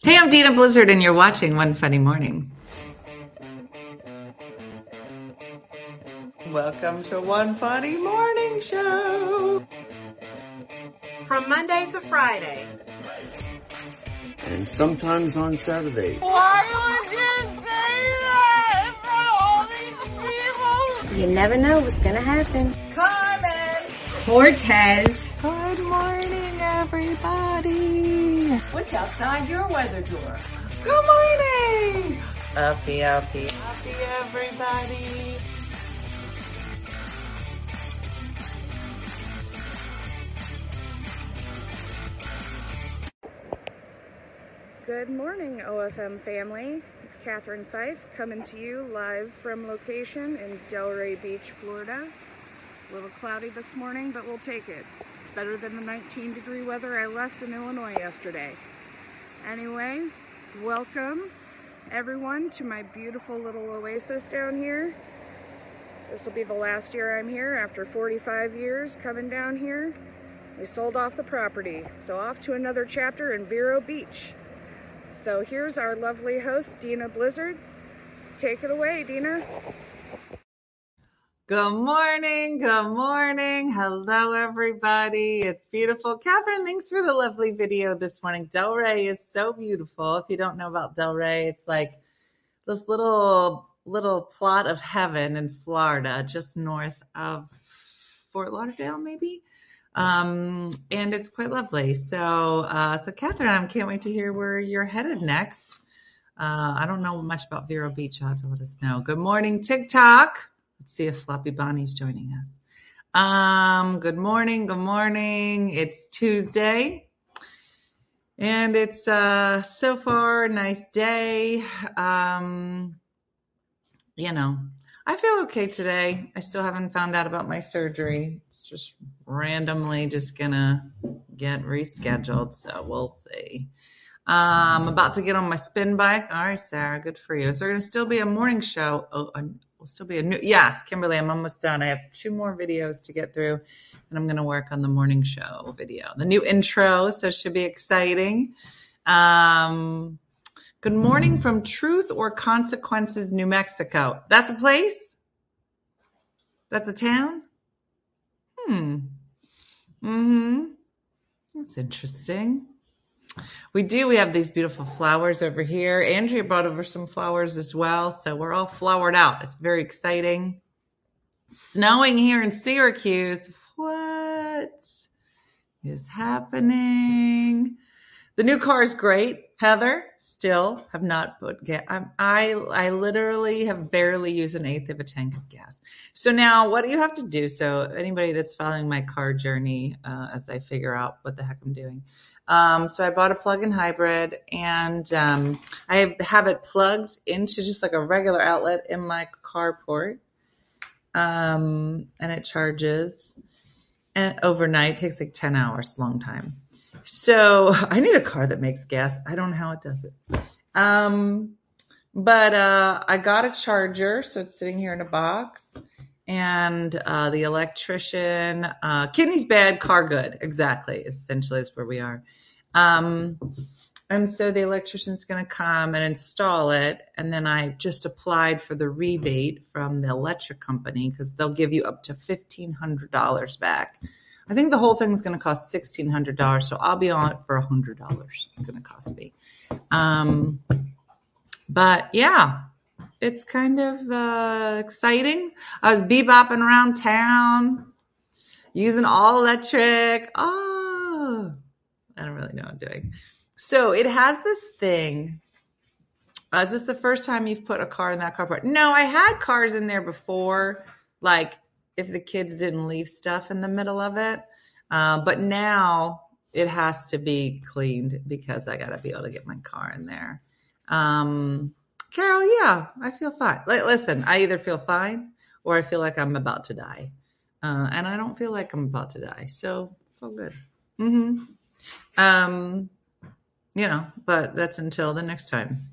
Hey, I'm Dina Blizzard, and you're watching One Funny Morning. Welcome to One Funny Morning Show. From Monday to Friday. And sometimes on Saturday. Why would you say that in front of all these people? You never know what's gonna happen. Carmen! Cortez. Good morning, everybody. What's outside your weather door? Good morning. Uppy. Happy, everybody. Good morning, OFM family. It's Catherine Fife coming to you live from location in Delray Beach, Florida. A little cloudy this morning, but we'll take it. It's better than the 19-degree weather I left in Illinois yesterday. Anyway, welcome everyone to my beautiful little oasis down here. This will be the last year I'm here after 45 years coming down here. We sold off the property, so off to another chapter in Vero Beach. So here's our lovely host, Dina Blizzard. Take it away, Dina. Good morning. Hello, everybody. It's beautiful. Catherine, thanks for the lovely video this morning. Delray is so beautiful. If you don't know about Delray, it's like this little plot of heaven in Florida, just north of Fort Lauderdale, maybe. And it's quite lovely. So Catherine, I can't wait to hear where you're headed next. I don't know much about Vero Beach. You'll have to let us know. Good morning, TikTok. Let's see if Floppy Bonnie's joining us. Good morning. It's Tuesday. And it's so far a nice day. I feel okay today. I still haven't found out about my surgery. It's just randomly just gonna get rescheduled, so we'll see. I'm about to get on my spin bike. All right, Sarah, good for you. Is there gonna still be a morning show? Will still be a new, yes, Kimberly, I'm almost done. I have 2 more videos to get through, and I'm gonna work on the morning show video. The new intro, so it should be exciting. Good morning from Truth or Consequences, New Mexico. That's a place? That's a town? That's interesting. We have these beautiful flowers over here. Andrea brought over some flowers as well, so we're all flowered out. It's very exciting. Snowing here in Syracuse. What is happening? The new car is great. Heather, still have not put gas. I literally have barely used 1/8 of a tank of gas. So now what do you have to do? So anybody that's following my car journey as I figure out what the heck I'm doing. So I bought a plug-in hybrid, and I have it plugged into just like a regular outlet in my carport. And it charges overnight. It takes like 10 hours, long time. So I need a car that makes gas. I don't know how it does it. But I got a charger, so it's sitting here in a box. And the electrician, kidneys bad, car good. Exactly. Essentially is where we are. And so the electrician's going to come and install it. And then I just applied for the rebate from the electric company because they'll give you up to $1,500 back. I think the whole thing is going to cost $1,600, so I'll be on it for $100. It's going to cost me. But yeah, it's kind of exciting. I was bebopping around town using all electric. Oh, I don't really know what I'm doing. So it has this thing. Is this the first time you've put a car in that carport? No, I had cars in there before, like if the kids didn't leave stuff in the middle of it. But now it has to be cleaned because I got to be able to get my car in there. Carol, yeah, I feel fine. Listen, I either feel fine or I feel like I'm about to die. And I don't feel like I'm about to die. So it's all good. But that's until the next time.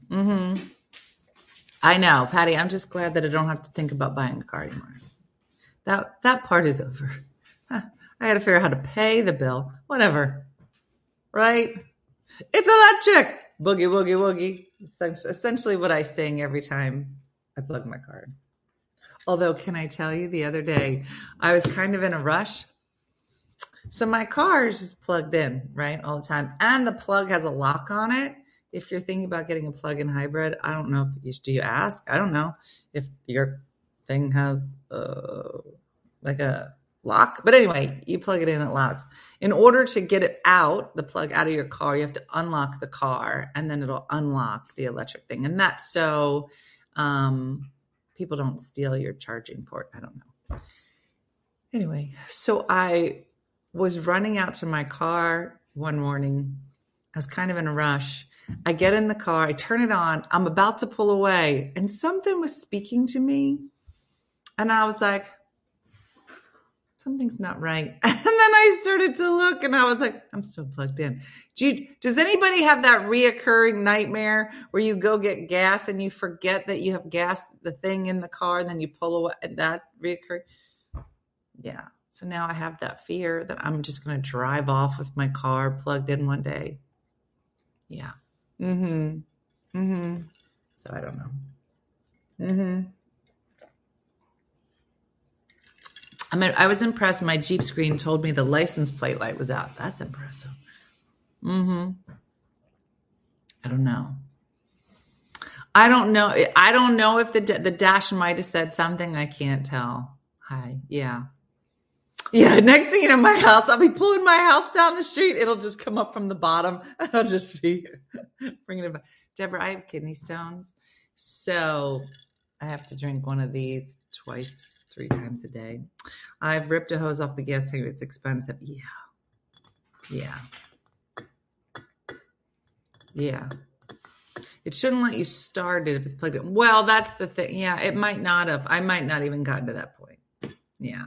I know, Patty, I'm just glad that I don't have to think about buying a car anymore. That part is over. I got to figure out how to pay the bill. Whatever. Right? It's electric. Boogie, woogie, woogie. It's essentially what I sing every time I plug my car in. Although, can I tell you, the other day, I was kind of in a rush. So my car is just plugged in, right, all the time. And the plug has a lock on it. If you're thinking about getting a plug-in hybrid, I don't know do you ask? I don't know if your thing has like a lock. But anyway, you plug it in, it locks. In order to get it out, the plug out of your car, you have to unlock the car, and then it'll unlock the electric thing. And that's so people don't steal your charging port. I don't know. Anyway, so I was running out to my car one morning. I was kind of in a rush. I get in the car, I turn it on, I'm about to pull away, and something was speaking to me. And I was like, something's not right. And then I started to look, and I was like, I'm still plugged in. Does anybody have that reoccurring nightmare where you go get gas and you forget that you have gas, the thing in the car, and then you pull away? That reoccurring? Yeah. So now I have that fear that I'm just going to drive off with my car plugged in one day. Yeah. So I don't know. I mean, I was impressed. My Jeep screen told me the license plate light was out. That's impressive. I don't know. I don't know if the dash might have said something. I can't tell. Hi. Yeah. Yeah. Next thing you know, my house, I'll be pulling my house down the street. It'll just come up from the bottom. I'll just be bringing it back. Deborah, I have kidney stones. So I have to drink one of these 3 times a day. I've ripped a hose off the gas tank. It's expensive. Yeah. It shouldn't let you start it if it's plugged in. Well, that's the thing. Yeah, it might not have. I might not even gotten to that point. Yeah.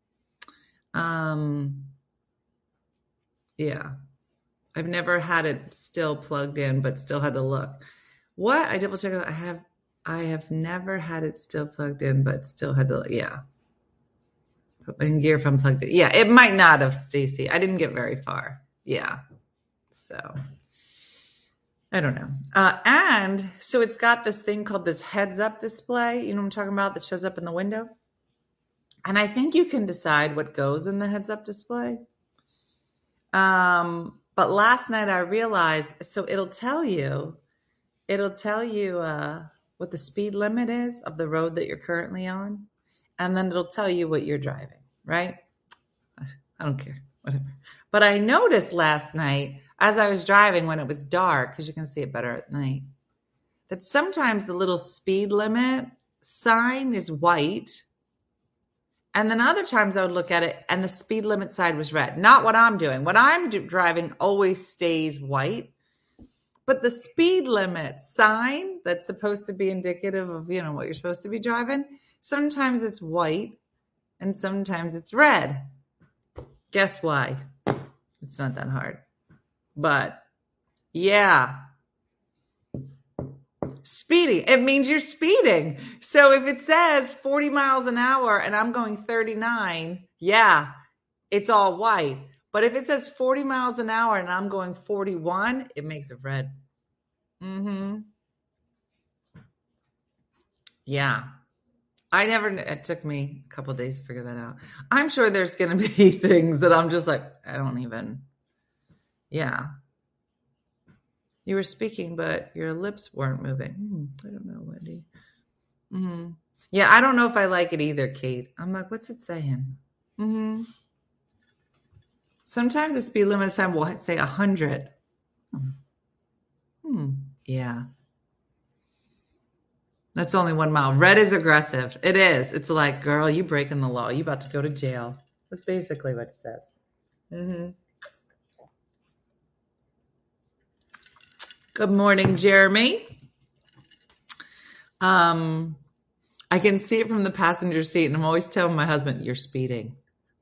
Yeah. I've never had it still plugged in, but still had to look. What? I double checked. I have never had it still plugged in, but still had to, yeah. Put my gear if I'm plugged in. Yeah, it might not have, Stacy. I didn't get very far. Yeah. So, I don't know. And so it's got this thing called this heads-up display. You know what I'm talking about? That shows up in the window. And I think you can decide what goes in the heads-up display. But last night I realized, so it'll tell you what the speed limit is of the road that you're currently on. And then it'll tell you what you're driving, right? I don't care, whatever. But I noticed last night as I was driving when it was dark, because you can see it better at night, that sometimes the little speed limit sign is white. And then other times I would look at it and the speed limit sign was red. Not what I'm doing. What I'm driving always stays white. But the speed limit sign that's supposed to be indicative of, what you're supposed to be driving, sometimes it's white and sometimes it's red. Guess why? It's not that hard. But yeah. Speeding. It means you're speeding. So if it says 40 miles an hour and I'm going 39, yeah, it's all white. But if it says 40 miles an hour and I'm going 41, it makes it red. Yeah. It took me a couple of days to figure that out. I'm sure there's going to be things that I'm just like, I don't even, yeah. You were speaking, but your lips weren't moving. I don't know, Wendy. Yeah, I don't know if I like it either, Kate. I'm like, what's it saying? Sometimes the speed limit sign will say 100. Yeah. That's only 1 mile. Red is aggressive. It is. It's like, girl, you breaking the law. You about to go to jail. That's basically what it says. Good morning, Jeremy. I can see it from the passenger seat, and I'm always telling my husband, you're speeding.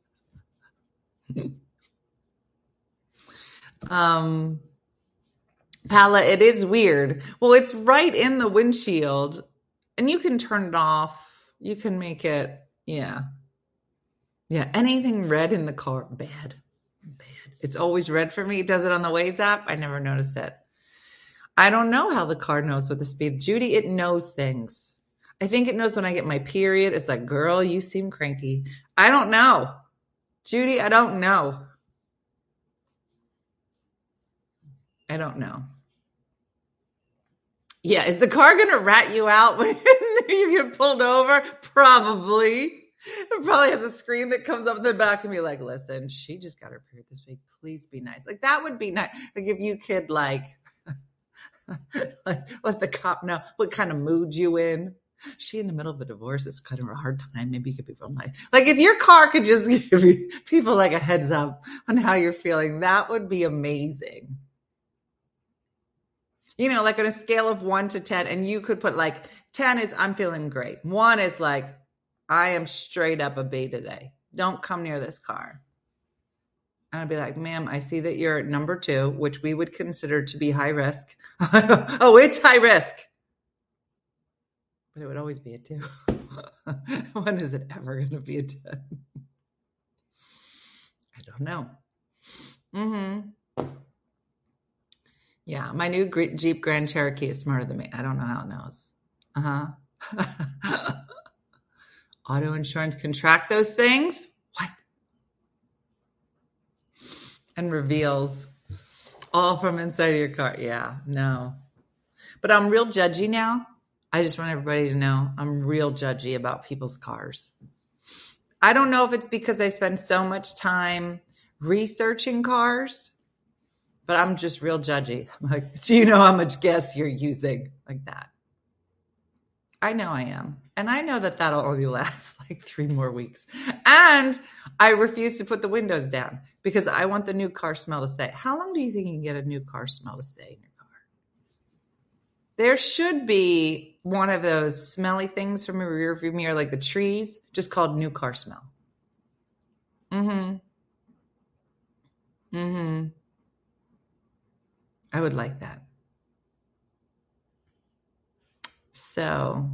Pala, it is weird. Well, it's right in the windshield, and you can turn it off. You can make it, yeah. Anything red in the car, bad. It's always red for me. It does it on the Waze app. I never noticed it. I don't know how the car knows what the speed. Judy, it knows things. I think it knows when I get my period. It's like, girl, you seem cranky. I don't know. Judy, I don't know. I don't know. Yeah, is the car going to rat you out when you get pulled over? Probably. It probably has a screen that comes up in the back and be like, listen, she just got her period this week. Please be nice. Like, that would be nice. Like, if you could, like let the cop know what kind of mood you in. She in the middle of a divorce. It's kind of a hard time. Maybe you could be real nice. Like, if your car could just give people like a heads up on how you're feeling, that would be amazing. You know, like on a scale of 1 to 10, and you could put like 10 is I'm feeling great. 1 is like, I am straight up a B today. Don't come near this car. And I'd be like, ma'am, I see that you're at number 2, which we would consider to be high risk. Oh, it's high risk. But it would always be a 2. When is it ever going to be a 10? I don't know. Yeah, my new Jeep Grand Cherokee is smarter than me. I don't know how it knows. Auto insurance can track those things? What? And reveals all from inside of your car. Yeah, no. But I'm real judgy now. I just want everybody to know I'm real judgy about people's cars. I don't know if it's because I spend so much time researching cars, but I'm just real judgy. I'm like, do you know how much gas you're using? Like that. I know I am. And I know that that'll only last like 3 more weeks. And I refuse to put the windows down because I want the new car smell to stay. How long do you think you can get a new car smell to stay in your car? There should be one of those smelly things from a rear view mirror, like the trees, just called new car smell. I would like that. So,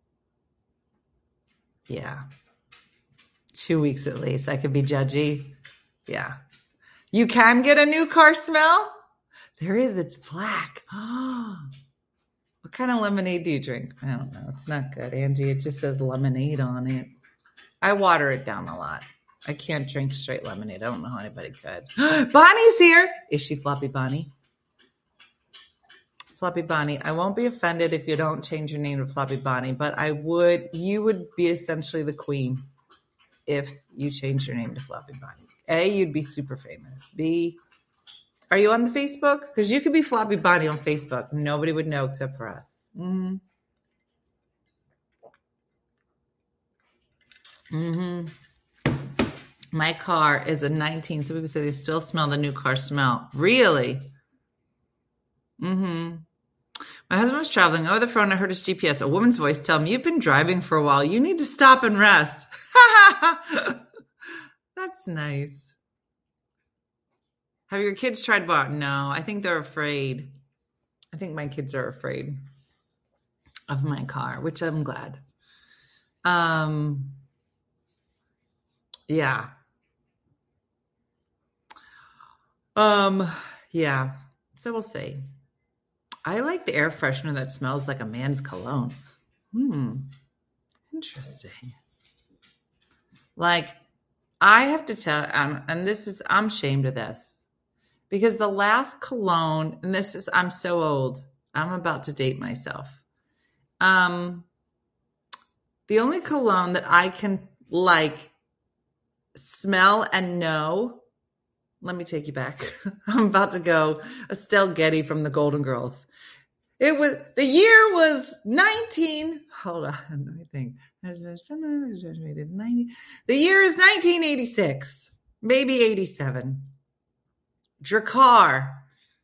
yeah. 2 weeks at least. I could be judgy. Yeah. You can get a new car smell? There is. It's black. What kind of lemonade do you drink? I don't know. It's not good, Angie. It just says lemonade on it. I water it down a lot. I can't drink straight lemonade. I don't know how anybody could. Bonnie's here. Is she Floppy Bonnie? Floppy Bonnie, I won't be offended if you don't change your name to Floppy Bonnie, but you would be essentially the queen if you change your name to Floppy Bonnie. A, you'd be super famous. B, are you on the Facebook? Because you could be Floppy Bonnie on Facebook. Nobody would know except for us. My car is a 19. Some people say they still smell the new car smell. Really? My husband was traveling over the phone. I heard his GPS. A woman's voice tell him, you've been driving for a while. You need to stop and rest. That's nice. Have your kids tried bar? No, I think they're afraid. I think my kids are afraid of my car, which I'm glad. Yeah. Yeah. So we'll see. I like the air freshener that smells like a man's cologne. Interesting. Like, I have to tell, and this is, I'm ashamed of this, because the last cologne, and this is, I'm so old. I'm about to date myself. The only cologne that I can like smell and know, let me take you back. I'm about to go Estelle Getty from the Golden Girls. The year was 19. Hold on, let me think. The year is 1986, maybe 87. Drakkar.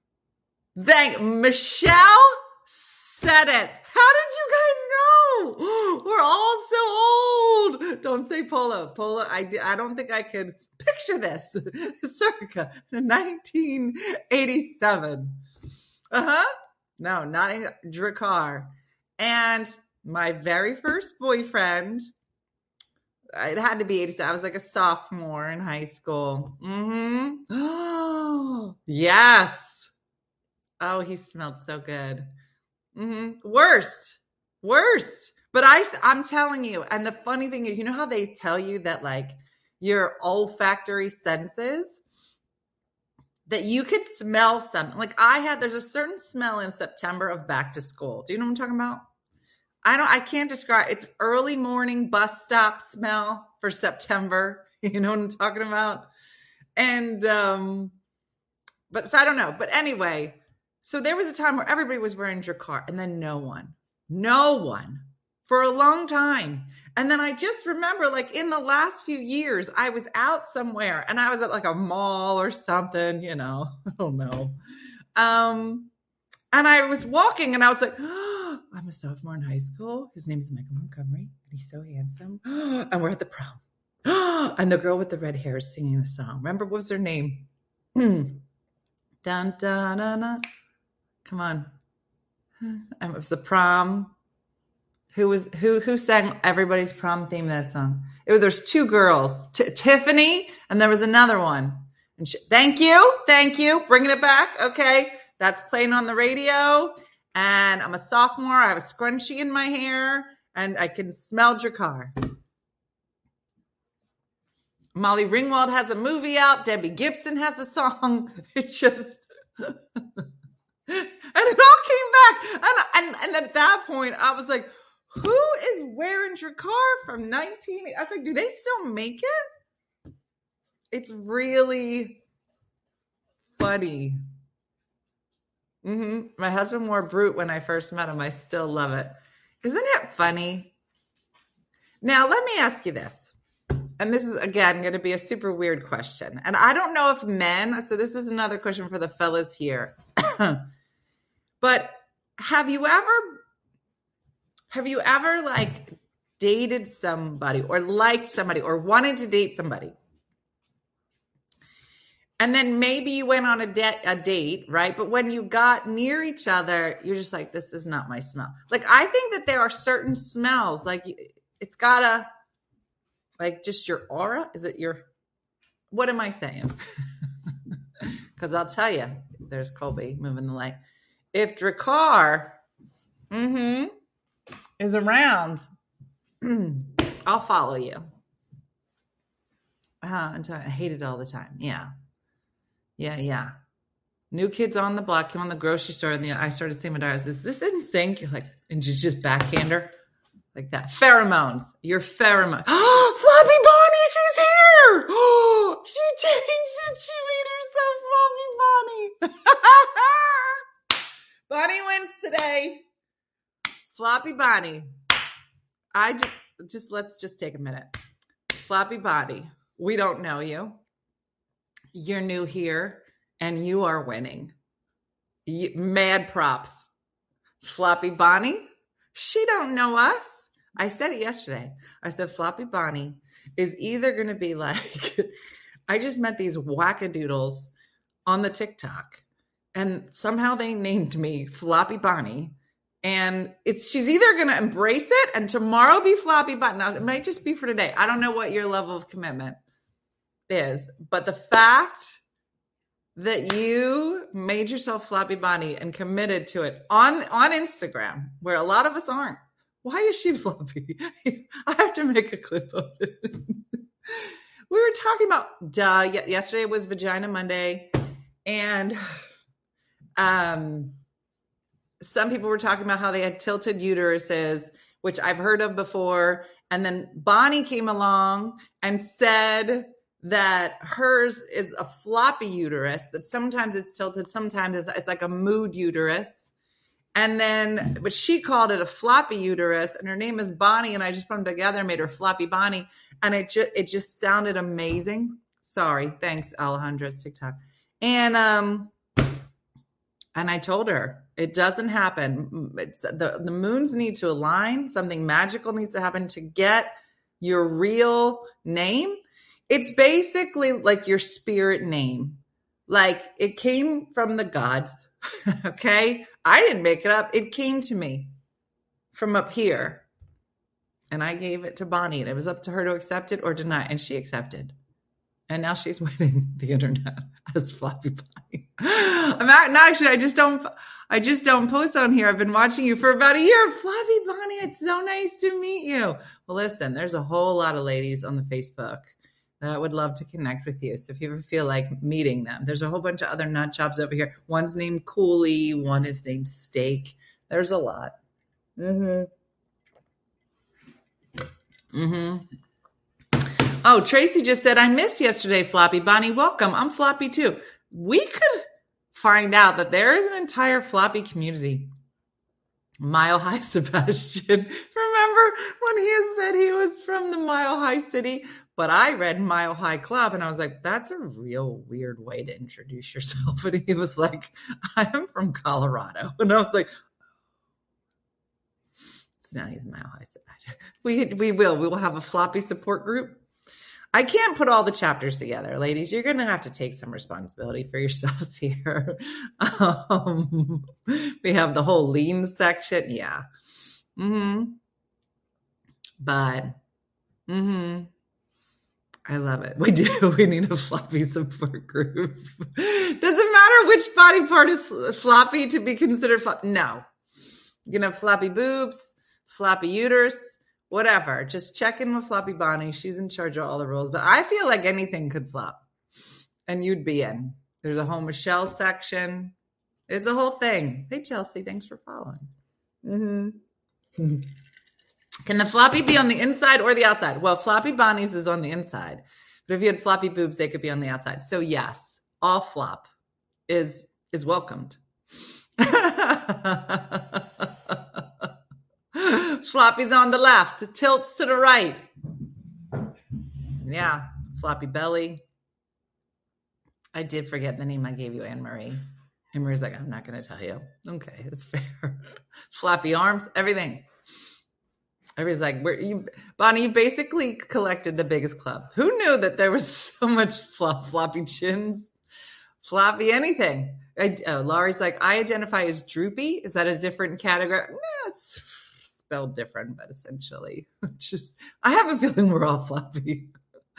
Michelle said it. How did you guys know? We're all so old. Don't say Polo. Polo, I don't think I could picture this. Circa 1987. No, not Drakkar. And my very first boyfriend, it had to be 87. I was like a sophomore in high school. Yes. Oh, he smelled so good. Worst. But I'm telling you, and the funny thing is, you know how they tell you that like your olfactory senses, that you could smell something. Like there's a certain smell in September of back to school. Do you know what I'm talking about? I can't describe. It's early morning bus stop smell for September. You know what I'm talking about? And, but so I don't know. But anyway, so there was a time where everybody was wearing Drakkar and then no one for a long time. And then I just remember like in the last few years, I was out somewhere and I was at like a mall or something, you know, I don't know. And I was walking and I was like, oh, I'm a sophomore in high school. His name is Michael Montgomery and he's so handsome. And we're at the prom. And the girl with the red hair is singing a song. Remember, what was her name? Dun, dun, dun, dun. Come on. And it was the prom. Who sang everybody's prom theme, that song? There's two girls, Tiffany, and there was another one. And thank you. Bringing it back. Okay. That's playing on the radio. And I'm a sophomore. I have a scrunchie in my hair and I can smell Drakkar. Molly Ringwald has a movie out. Debbie Gibson has a song. It just, and it all came back. And at that point, I was like, who is wearing Drakkar from 1980? I was like, do they still make it? It's really funny. My husband wore Brut when I first met him. I still love it. Isn't it funny? Now, let me ask you this. And this is, again, going to be a super weird question. And I don't know if men, so this is another question for the fellas here. But have you ever like dated somebody or liked somebody or wanted to date somebody? And then maybe you went on a date, right? But when you got near each other, you're just like, this is not my smell. Like, I think that there are certain smells, like it's gotta, like just your aura. Is it what am I saying? Because I'll tell you, there's Colby moving the light. If Drakkar is around, I'll follow you. Until I hate it all the time. Yeah. New Kids on the Block came on the grocery store and I started saying, is this in sync? You're like, and you just backhand her like that. Pheromones. Your pheromone. Oh, Floppy Bonnie, she's here. Oh, she changed it. She made herself Floppy Bonnie. Bonnie wins today. Floppy Bonnie. Let's just take a minute. Floppy Bonnie. We don't know you. You're new here and you are winning. Mad props. Floppy Bonnie, she don't know us. I said it yesterday. I said Floppy Bonnie is either going to be like, I just met these wackadoodles on the TikTok and somehow they named me Floppy Bonnie. And she's either going to embrace it and tomorrow be Floppy Bonnie. Now, it might just be for today. I don't know what your level of commitment is, but the fact that you made yourself Floppy Bonnie and committed to it on Instagram, where a lot of us aren't. Why is she floppy? I have to make a clip of it. We were talking about, yesterday was Vagina Monday, and some people were talking about how they had tilted uteruses, which I've heard of before. And then Bonnie came along and said that hers is a floppy uterus, that sometimes it's tilted, sometimes it's like a mood uterus. And then, but she called it a floppy uterus, and her name is Bonnie, and I just put them together and made her Floppy Bonnie, and it just sounded amazing. Sorry, thanks, Alejandra's TikTok. And I told her it doesn't happen. It's the moons need to align. Something magical needs to happen to get your real name. It's basically like your spirit name. Like it came from the gods. Okay. I didn't make it up. It came to me from up here and I gave it to Bonnie and it was up to her to accept it or deny. And she accepted. And now she's winning the internet as Floppy Bunny. I just don't post on here. I've been watching you for about a year. Floppy Bunny, it's so nice to meet you. Well, listen, there's a whole lot of ladies on the Facebook that would love to connect with you. So if you ever feel like meeting them, there's a whole bunch of other nut jobs over here. One's named Cooley. One is named Steak. There's a lot. Oh, Tracy just said, I missed yesterday, Floppy. Bonnie, welcome. I'm Floppy too. We could find out that there is an entire Floppy community. Mile High Sebastian. Remember when he said he was from the Mile High City? But I read Mile High Club and I was like, that's a real weird way to introduce yourself. And he was like, I am from Colorado. And I was like, so now he's Mile High Sebastian. We will have a Floppy support group. I can't put all the chapters together, ladies. You're going to have to take some responsibility for yourselves here. We have the whole lean section. Yeah. But, I love it. We do. We need a Floppy support group. Does it matter which body part is floppy to be considered floppy? No. You can have floppy boobs, floppy uterus, whatever. Just check in with Floppy Bonnie. She's in charge of all the rules. But I feel like anything could flop. And you'd be in. There's a whole Michelle section. It's a whole thing. Hey, Chelsea. Thanks for following. Can the floppy be on the inside or the outside? Well, Floppy Bonnie's is on the inside. But if you had floppy boobs, they could be on the outside. So yes, all flop is welcomed. Floppy's on the left, tilts to the right. Yeah, floppy belly. I did forget the name I gave you, Anne-Marie. Anne-Marie's like, I'm not going to tell you. Okay, it's fair. Floppy arms, everything. Everybody's like, Bonnie, you basically collected the biggest club. Who knew that there was so much floppy chins? Floppy anything. Laurie's like, I identify as droopy. Is that a different category? No, it's spelled different, but essentially just, I have a feeling we're all floppy.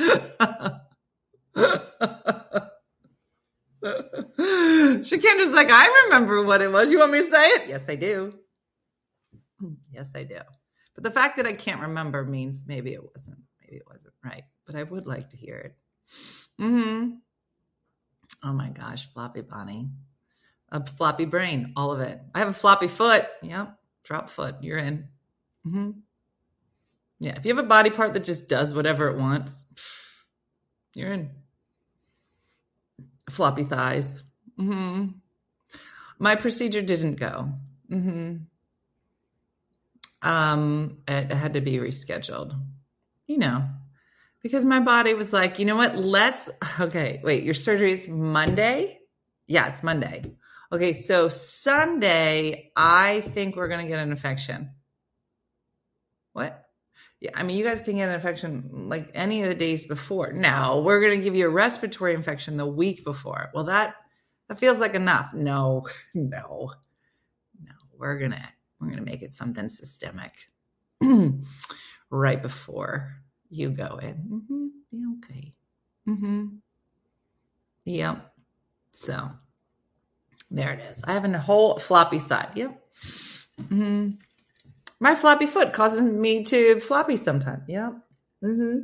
Shakendra's like, I remember what it was. You want me to say it? Yes, I do. Yes, I do. But the fact that I can't remember means maybe it wasn't right. But I would like to hear it. Oh my gosh, Floppy Bonnie. A floppy brain, all of it. I have a floppy foot. Yep. Drop foot. You're in. Yeah. If you have a body part that just does whatever it wants, you're in. Floppy thighs. My procedure didn't go. It had to be rescheduled, because my body was like, you know what? Okay, wait, your surgery is Monday? Yeah, it's Monday. Okay, so Sunday, I think we're going to get an infection. What? Yeah, I mean, you guys can get an infection like any of the days before. No, we're going to give you a respiratory infection the week before. Well, that feels like enough. No, we're going to make it something systemic right before you go in. Be okay. Yep. So there it is. I have a whole floppy side. Yep. My floppy foot causes me to floppy sometimes. Yep. Oh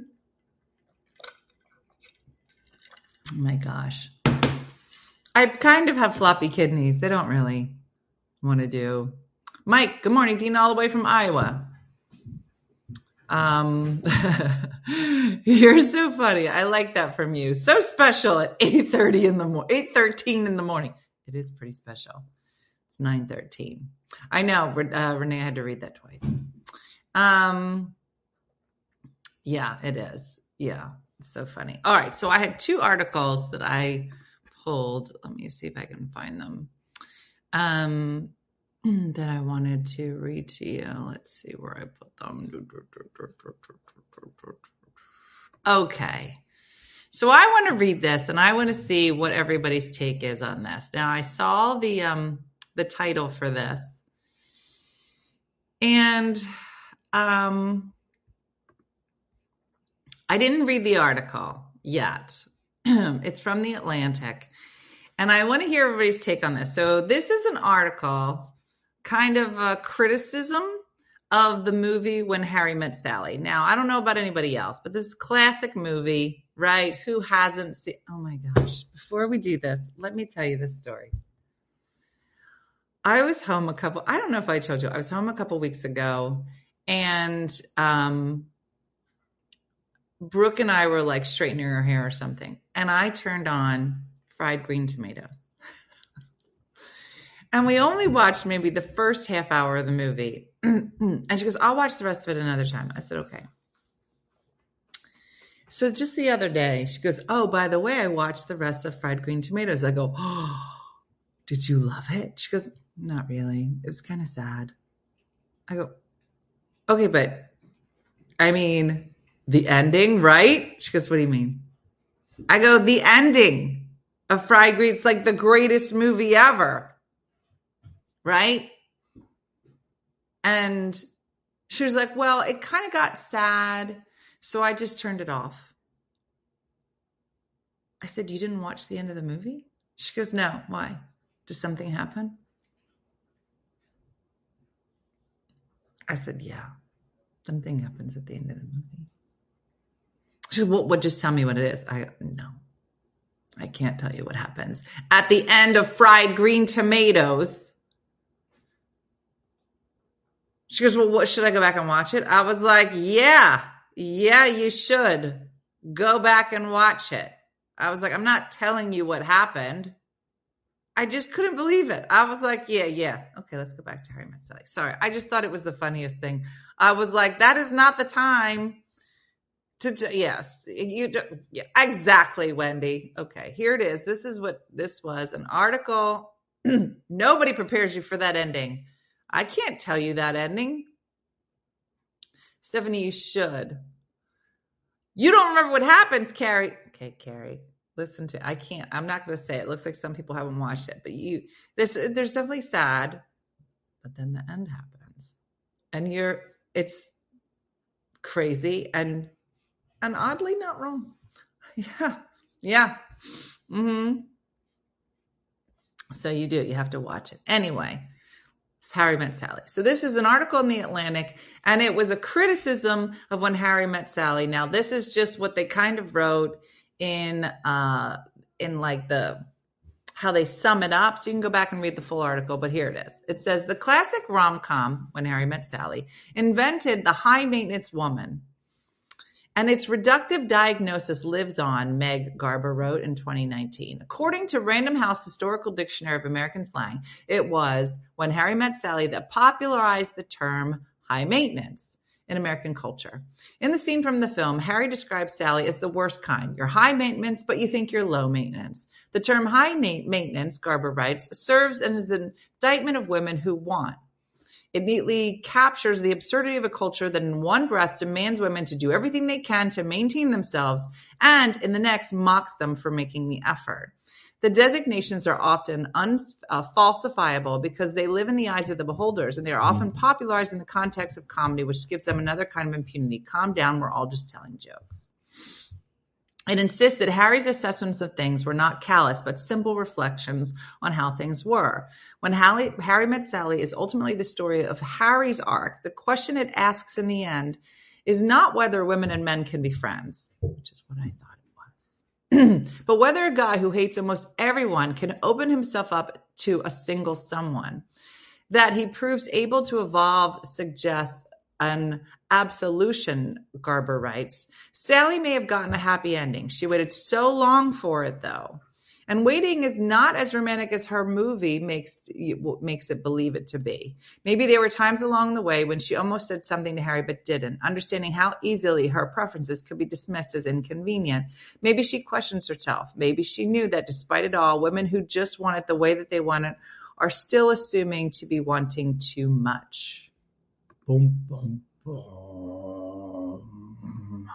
my gosh. I kind of have floppy kidneys. They don't really want to do. Mike, good morning. Dina, all the way from Iowa. You're so funny. I like that from you. So special at 8:13 in the morning. It is pretty special. It's 9:13. I know. Renee had to read that twice. Yeah, it is. Yeah, it's so funny. All right. So I had two articles that I pulled. Let me see if I can find them. That I wanted to read to you. Let's see where I put them. Okay. So I want to read this and I want to see what everybody's take is on this. Now I saw the title for this and I didn't read the article yet. It's from The Atlantic. And I want to hear everybody's take on this. So this is an article, kind of a criticism of the movie When Harry Met Sally. Now, I don't know about anybody else, but this is a classic movie, right? Who hasn't seen? Oh my gosh. Before we do this, let me tell you this story. I was home I don't know if I told you, I was home a couple weeks ago, and Brooke and I were like straightening her hair or something. And I turned on Fried Green Tomatoes. And we only watched maybe the first half hour of the movie. And she goes, I'll watch the rest of it another time. I said, okay. So just the other day, she goes, oh, by the way, I watched the rest of Fried Green Tomatoes. I go, oh, did you love it? She goes, not really. It was kind of sad. I go, okay, but I mean, the ending, right? She goes, what do you mean? I go, the ending of Fried Green. It's like the greatest movie ever. Right? And she was like, well, it kind of got sad, so I just turned it off. I said, you didn't watch the end of the movie? She goes, no. Why? Did something happen? I said, yeah. Something happens at the end of the movie. She said, well, just tell me what it is. No. I can't tell you what happens. At the end of Fried Green Tomatoes. She goes, well, what, should I go back and watch it? I was like, yeah, you should. Go back and watch it. I was like, I'm not telling you what happened. I just couldn't believe it. I was like, yeah. Okay, let's go back to Harry Met Sally. Sorry, I just thought it was the funniest thing. I was like, that is not the time to yes. Yeah, exactly, Wendy. Okay, here it is. This is what this was, an article. Nobody prepares you for that ending. I can't tell you that ending. Stephanie, you should. You don't remember what happens, Carrie. Okay, Carrie, listen to it. I can't. I'm not going to say it. It looks like some people haven't watched it, but there's definitely sad, but then the end happens, and it's crazy and oddly not wrong. Yeah. Mm-hmm. So you have to watch it anyway. It's Harry Met Sally. So this is an article in The Atlantic, and it was a criticism of When Harry Met Sally. Now, this is just what they kind of wrote in like how they sum it up. So you can go back and read the full article, but here it is. It says, the classic rom-com, When Harry Met Sally, invented the high-maintenance woman. And its reductive diagnosis lives on, Meg Garber wrote in 2019. According to Random House Historical Dictionary of American Slang, it was When Harry Met Sally that popularized the term high maintenance in American culture. In the scene from the film, Harry describes Sally as the worst kind. You're high maintenance, but you think you're low maintenance. The term high maintenance, Garber writes, serves as an indictment of women who want. It neatly captures the absurdity of a culture that in one breath demands women to do everything they can to maintain themselves and in the next mocks them for making the effort. The designations are often falsifiable because they live in the eyes of the beholders, and they are often popularized in the context of comedy, which gives them another kind of impunity. Calm down, we're all just telling jokes. It insists that Harry's assessments of things were not callous, but simple reflections on how things were. When Harry Met Sally is ultimately the story of Harry's arc, the question it asks in the end is not whether women and men can be friends, which is what I thought it was, but whether a guy who hates almost everyone can open himself up to a single someone. That he proves able to evolve suggests an absolution, Garber writes. Sally may have gotten a happy ending. She waited so long for it, though. And waiting is not as romantic as her movie makes it believe it to be. Maybe there were times along the way when she almost said something to Harry but didn't, understanding how easily her preferences could be dismissed as inconvenient. Maybe she questions herself. Maybe she knew that despite it all, women who just want it the way that they want it are still assuming to be wanting too much. Boom, boom, boom.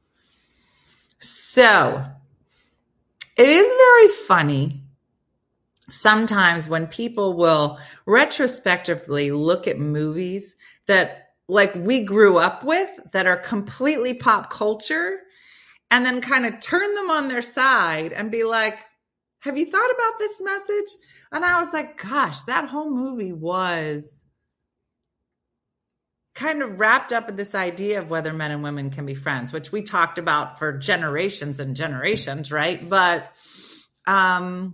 So, it is very funny sometimes when people will retrospectively look at movies that like we grew up with that are completely pop culture and then kind of turn them on their side and be like, have you thought about this message? And I was like, gosh, that whole movie was kind of wrapped up in this idea of whether men and women can be friends, which we talked about for generations and generations, right? But I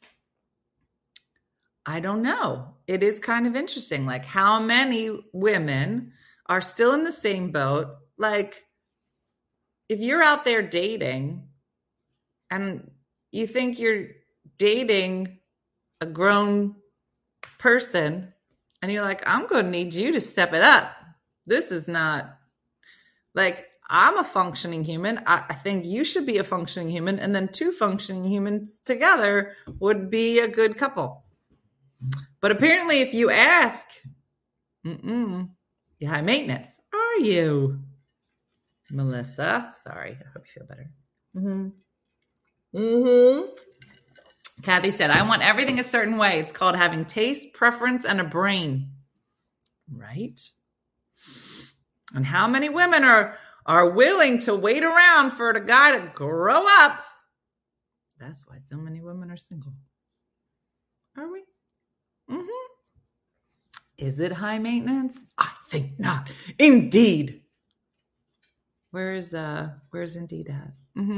don't know. It is kind of interesting, like how many women are still in the same boat. Like, if you're out there dating and you think you're dating a grown person and you're like, I'm going to need you to step it up. This is not like, I'm a functioning human. I think you should be a functioning human. And then two functioning humans together would be a good couple. But apparently if you ask, you're high maintenance. Are you? Melissa, sorry, I hope you feel better. Kathy said, I want everything a certain way. It's called having taste, preference, and a brain. Right? And how many women are willing to wait around for the guy to grow up? That's why so many women are single. Are we? Is it high maintenance? I think not. Indeed. Where's Indeed at?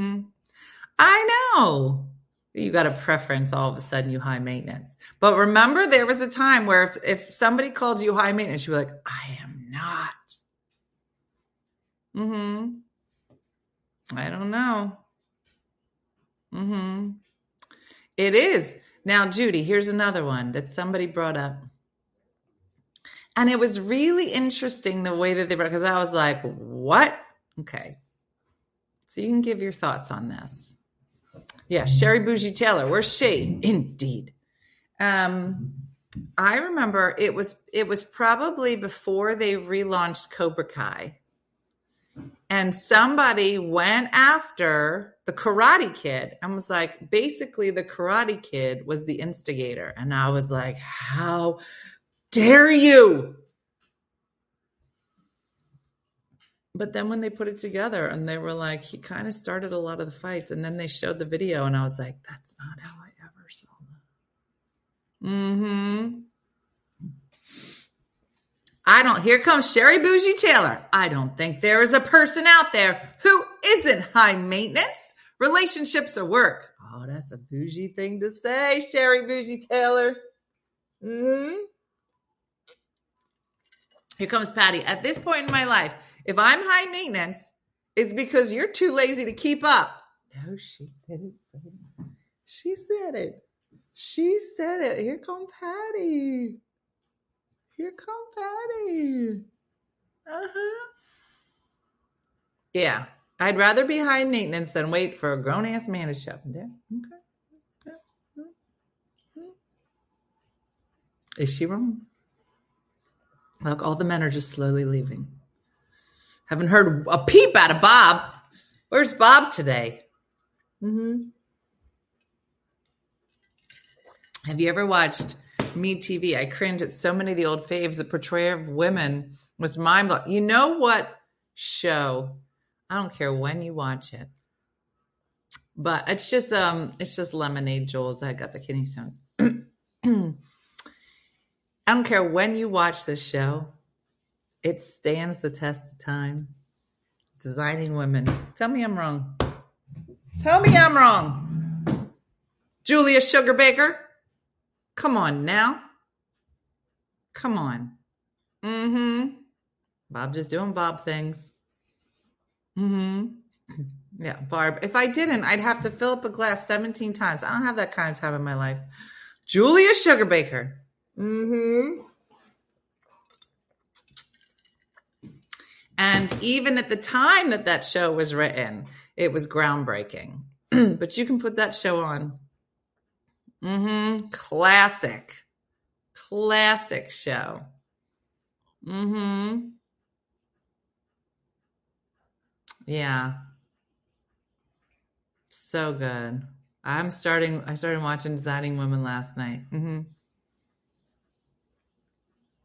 I know. You got a preference, all of a sudden you high maintenance. But remember, there was a time where if somebody called you high maintenance, you'd be like, I am not. I don't know. It is. Now, Judy, here's another one that somebody brought up. And it was really interesting the way that they brought it, because I was like, what? Okay. So you can give your thoughts on this. Yeah, Sherry Bougie Taylor. Where's she? Indeed. I remember it was probably before they relaunched Cobra Kai. And somebody went after the Karate Kid and was like, basically the Karate Kid was the instigator. And I was like, how dare you? But then when they put it together and they were like, he kind of started a lot of the fights, and then they showed the video and I was like, that's not how I ever saw them. Here comes Sherry Bougie Taylor. I don't think there is a person out there who isn't high maintenance. Relationships are work. Oh, that's a bougie thing to say, Sherry Bougie Taylor. Here comes Patty. At this point in my life, if I'm high maintenance, it's because you're too lazy to keep up. No, she didn't say that. She said it. She said it. Here comes Patty. Here comes Patty. Yeah. I'd rather be high maintenance than wait for a grown-ass man to show up. Yeah. Okay. Is she wrong? Look, all the men are just slowly leaving. Haven't heard a peep out of Bob. Where's Bob today? Have you ever watched Me TV? I cringe at so many of the old faves. The portrayal of women was mind-blowing. You know what show? I don't care when you watch it, but it's just Lemonade Jules. I got the kidney stones. I don't care when you watch this show. It stands the test of time. Designing Women. Tell me I'm wrong. Tell me I'm wrong. Julia Sugarbaker. Come on now. Come on. Bob just doing Bob things. Yeah, Barb. If I didn't, I'd have to fill up a glass 17 times. I don't have that kind of time in my life. Julia Sugarbaker. And even at the time that show was written, it was groundbreaking. But you can put that show on. Classic show. Yeah. So good. I started watching Designing Women last night.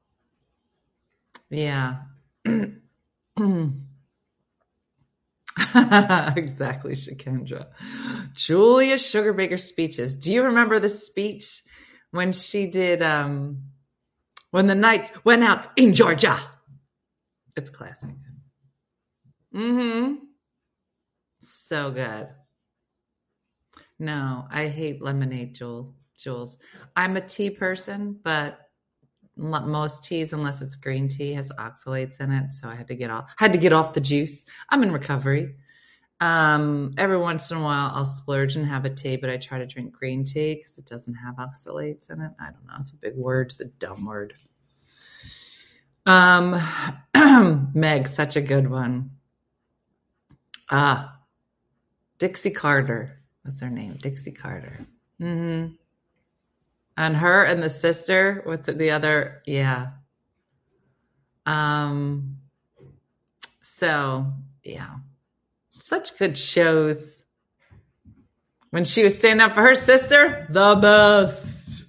Yeah. Exactly, Shakendra. Julia Sugarbaker speeches. Do you remember the speech when she did, when the Knights went out in Georgia? It's classic. So good. No, I hate lemonade, Jules. I'm a tea person, but most teas, unless it's green tea, has oxalates in it. So I had to get off the juice. I'm in recovery. Every once in a while I'll splurge and have a tea, but I try to drink green tea because it doesn't have oxalates in it. I don't know. It's a big word. It's a dumb word. Meg, such a good one. Dixie Carter. What's her name? Dixie Carter. And her and the sister. What's the other? Yeah. So yeah, such good shows. When she was standing up for her sister, the best.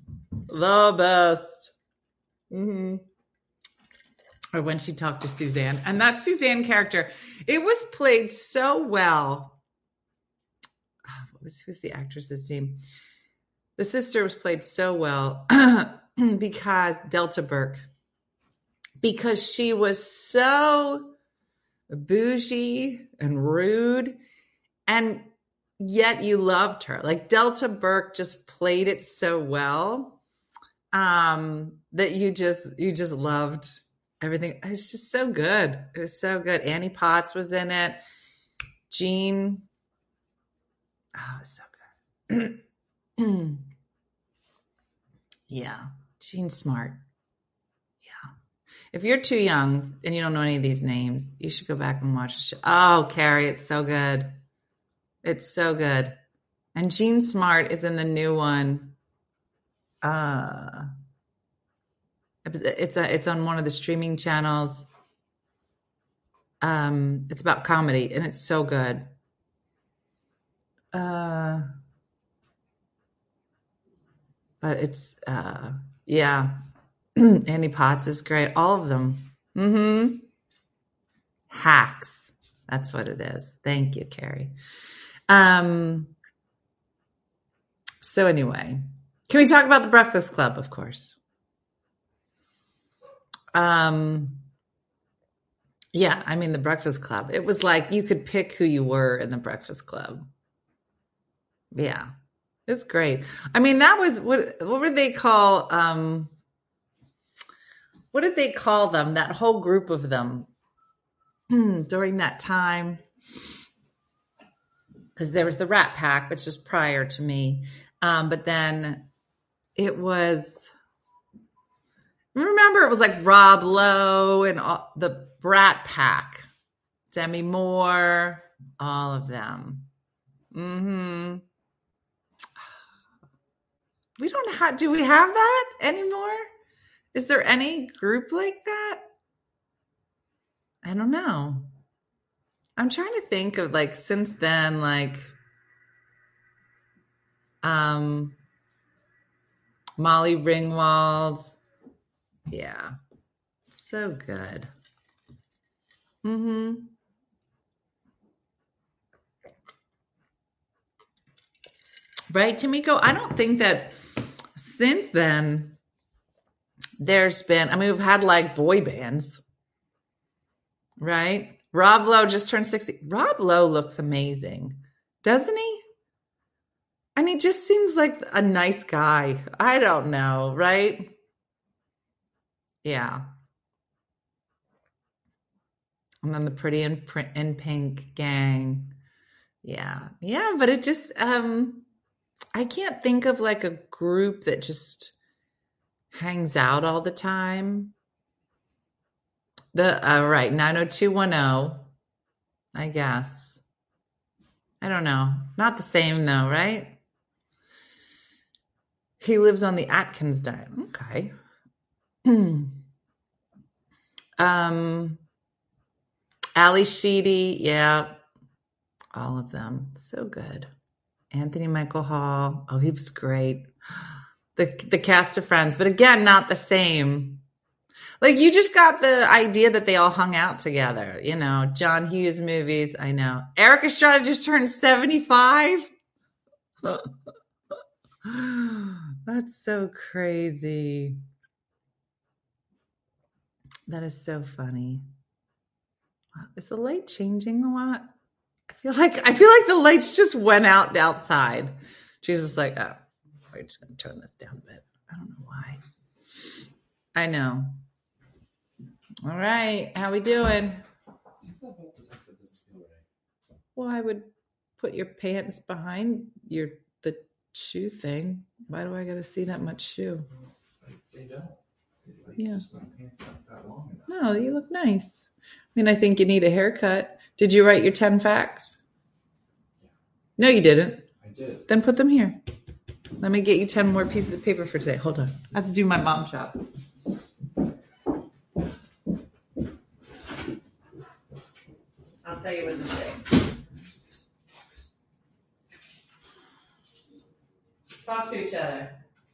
Or when she talked to Suzanne. And that Suzanne character, it was played so well. Who's the actress's name? The sister was played so well because Delta Burke. Because she was so bougie and rude, and yet you loved her. Like Delta Burke just played it so well that you just loved everything. It's just so good. It was so good. Annie Potts was in it. Jean. Oh, it was so good. Yeah. Jean Smart. Yeah. If you're too young and you don't know any of these names, you should go back and watch the show. Oh, Carrie, it's so good. It's so good. And Jean Smart is in the new one. It's on one of the streaming channels. It's about comedy and it's so good. But it's yeah. Annie Potts is great. All of them. Hacks. That's what it is. Thank you, Carrie. So anyway, can we talk about the Breakfast Club? Of course. Yeah, I mean, the Breakfast Club. It was like you could pick who you were in the Breakfast Club. Yeah, it's great. I mean, that was what would they call? What did they call them? That whole group of them during that time. Because there was the Rat Pack, which was prior to me. But then it was, remember, it was like Rob Lowe and the Rat Pack, Demi Moore, all of them. We don't have, do we have that anymore? Is there any group like that? I don't know. I'm trying to think of like since then, like Molly Ringwald. Yeah. So good. Right, Tamiko? I don't think that since then there's been, I mean, we've had like boy bands, right? Rob Lowe just turned 60. Rob Lowe looks amazing, doesn't he? And he just seems like a nice guy. I don't know, right? Yeah. And then the Pretty in Pink gang. Yeah. Yeah, but it just, I can't think of like a group that just hangs out all the time. Right, 90210, I guess. I don't know. Not the same though, right? He lives on the Atkins diet. Okay. Ali Sheedy, yeah. All of them. So good. Anthony Michael Hall. Oh, he was great. The cast of Friends, but again, not the same. Like, you just got the idea that they all hung out together. You know, John Hughes movies. I know. Eric Estrada just turned 75. That's so crazy. That is so funny. Wow. Is the light changing a lot? I feel like the lights just went out outside. Jesus was like, oh, we're just going to turn this down a bit. I don't know why. I know. All right. How we doing? Well, I would put your pants behind the shoe thing. Why do I got to see that much shoe? They don't. Yeah. No, you look nice. I mean, I think you need a haircut. Did you write your 10 facts? No, you didn't. I did. Then put them here. Let me get you 10 more pieces of paper for today. Hold on. I have to do my mom job. I'll tell you what this is. Talk to each other.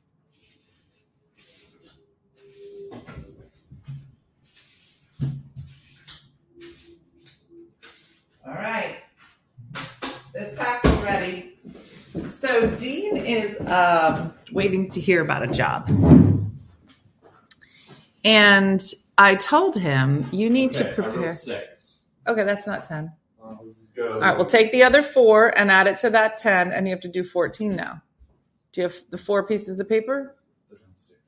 All right. This pack is ready. So Dean is waiting to hear about a job. And I told him, you need to prepare. I wrote 6. Okay, that's not 10. Let's go. All right, we'll take the other 4 and add it to that 10, and you have to do 14 now. Do you have the 4 pieces of paper? They're downstairs.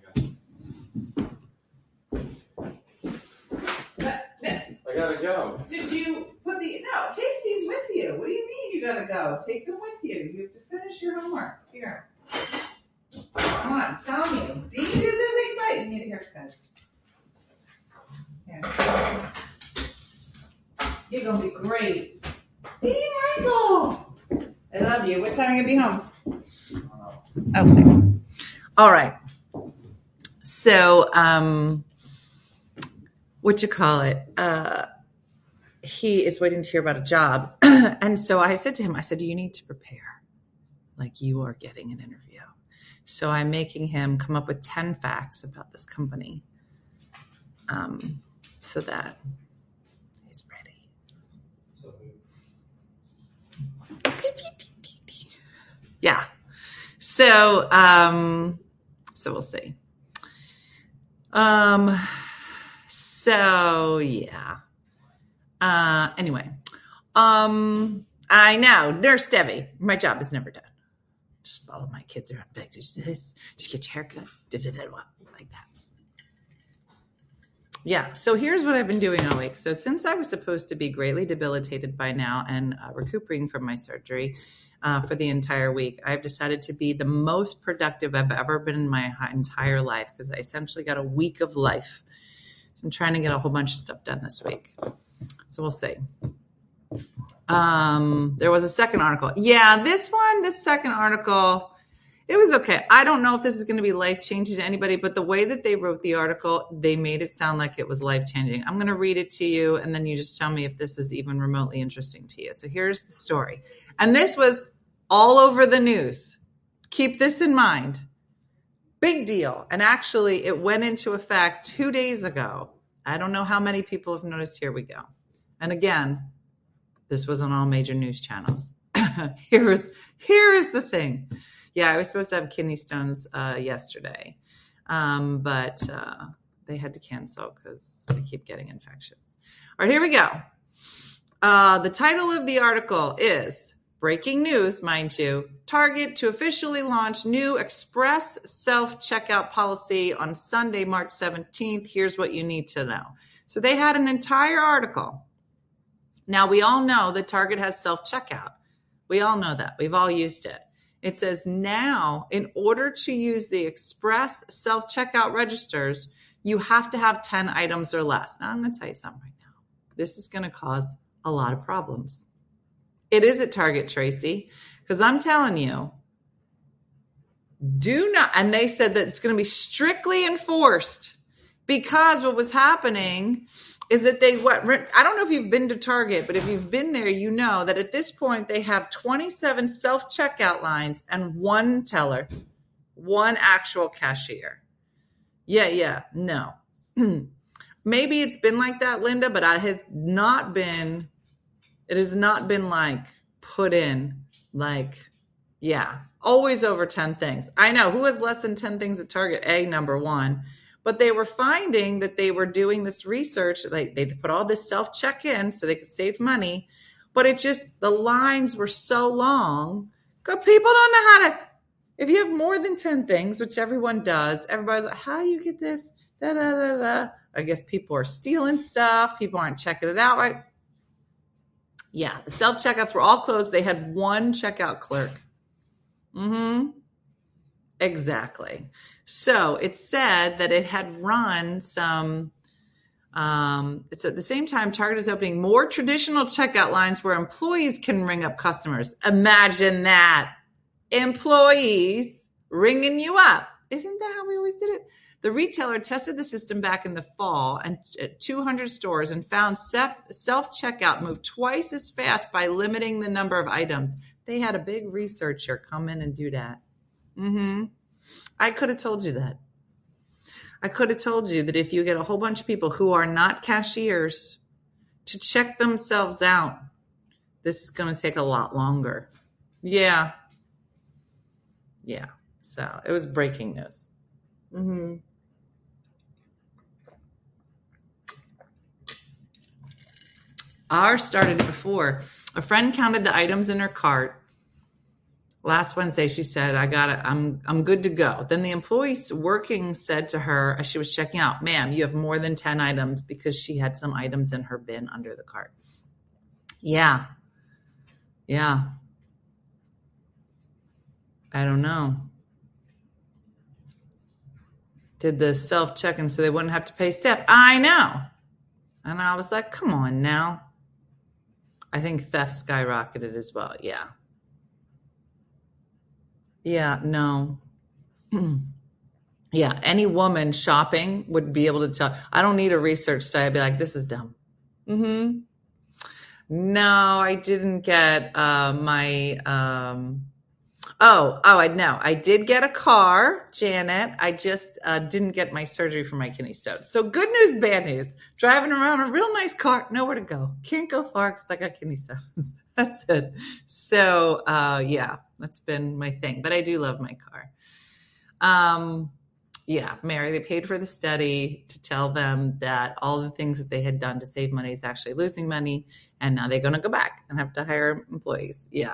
I gotta go. Did you put no, take these with you. What do you mean you gotta go? Take them with you. You have to finish your homework. Here. Come on, tell me. Dean is excited. Need a haircut. Here. You're gonna be great. Dean Michael! I love you. What time are you gonna be home? Okay. All right. So, what you call it? He is waiting to hear about a job. And so I said to him, I said, you need to prepare like you are getting an interview. So I'm making him come up with 10 facts about this company so that he's ready. Yeah. So we'll see. So yeah. Anyway, I know, Nurse Debbie, my job is never done. Just follow my kids around, beg, just do this, just get your haircut, like that. Yeah, so here's what I've been doing all week. So since I was supposed to be greatly debilitated by now and recuperating from my surgery for the entire week, I've decided to be the most productive I've ever been in my entire life because I essentially got a week of life. So I'm trying to get a whole bunch of stuff done this week. So we'll see. There was a second article. Yeah, this second article, it was okay. I don't know if this is going to be life-changing to anybody, but the way that they wrote the article, they made it sound like it was life-changing. I'm going to read it to you, and then you just tell me if this is even remotely interesting to you. So here's the story. And this was all over the news. Keep this in mind. Big deal. And actually, it went into effect 2 days ago. I don't know how many people have noticed. Here we go. And again, this was on all major news channels. Here is the thing. Yeah, I was supposed to have kidney stones yesterday, but they had to cancel because I keep getting infections. All right, here we go. The title of the article is breaking news, mind you. Target to officially launch new express self-checkout policy on Sunday, March 17th. Here's what you need to know. So they had an entire article. Now, we all know that Target has self-checkout. We all know that. We've all used it. It says now, in order to use the express self-checkout registers, you have to have 10 items or less. Now, I'm going to tell you something right now. This is going to cause a lot of problems. It is at Target, Tracy, because I'm telling you, do not, and they said that it's going to be strictly enforced because what was happening is that I don't know if you've been to Target, but if you've been there, you know that at this point they have 27 self-checkout lines and one teller, one actual cashier. Yeah, no. Maybe it's been like that, Linda, but it has not been like put in like, yeah, always over 10 things. I know who has less than 10 things at Target, number one, but they were finding that they were doing this research. They put all this self-check in so they could save money, but it just, the lines were so long because people don't know how to, if you have more than 10 things, which everyone does, everybody's like, how do you get this? Da, da, da, da. I guess people are stealing stuff. People aren't checking it out right. Yeah, the self-checkouts were all closed. They had one checkout clerk. Exactly. So it said that it had run some, it's at the same time, Target is opening more traditional checkout lines where employees can ring up customers. Imagine that. Employees ringing you up. Isn't that how we always did it? The retailer tested the system back in the fall and at 200 stores and found self-checkout moved twice as fast by limiting the number of items. They had a big researcher come in and do that. I could have told you that. I could have told you that if you get a whole bunch of people who are not cashiers to check themselves out, this is going to take a lot longer. Yeah. So it was breaking news. Ours started before. A friend counted the items in her cart. Last Wednesday, she said, I'm good to go. Then the employee working said to her as she was checking out, ma'am, you have more than 10 items, because she had some items in her bin under the cart. Yeah. I don't know. Did the self-check-in so they wouldn't have to pay step. I know. And I was like, come on now. I think theft skyrocketed as well. Yeah, no. Yeah, any woman shopping would be able to tell. I don't need a research study. I'd be like, this is dumb. No, I didn't get my... I know. I did get a car, Janet. I just didn't get my surgery for my kidney stone. So good news, bad news. Driving around a real nice car, nowhere to go. Can't go far because I got kidney stones. That's it. So, yeah, that's been my thing. But I do love my car. Yeah, Mary, they paid for the study to tell them that all the things that they had done to save money is actually losing money. And now they're going to go back and have to hire employees. Yeah.